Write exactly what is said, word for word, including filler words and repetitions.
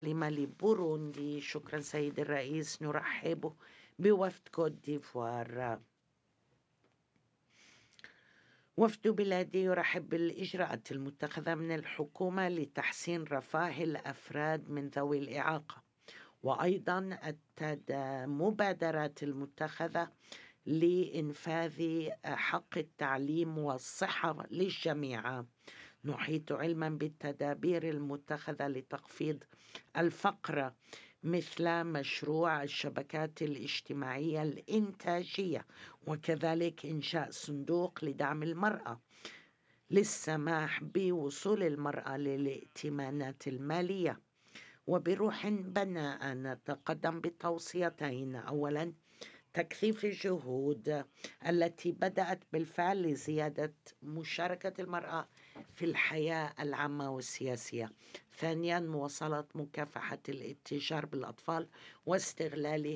لمالي بوروندي. شكرا سيد الرئيس. نرحب بوفد كوت ديفوار. وفد بلادي يرحب بالإجراءات المتخذة من الحكومة لتحسين رفاه الأفراد من ذوي الإعاقة، وأيضا المبادرات المتخذة لإنفاذ حق التعليم والصحة للجميع. نحيط علما بالتدابير المتخذة لتخفيض الفقر، مثل مشروع الشبكات الاجتماعية الإنتاجية، وكذلك إنشاء صندوق لدعم المرأة للسماح بوصول المرأة للائتمانات المالية. وبروح بناء نتقدم بتوصيتين: أولا، تكثيف الجهود التي بدأت بالفعل لزيادة مشاركة المرأة في الحياة العامة والسياسية. ثانيا، مواصلة مكافحة الاتجار بالأطفال واستغلالهم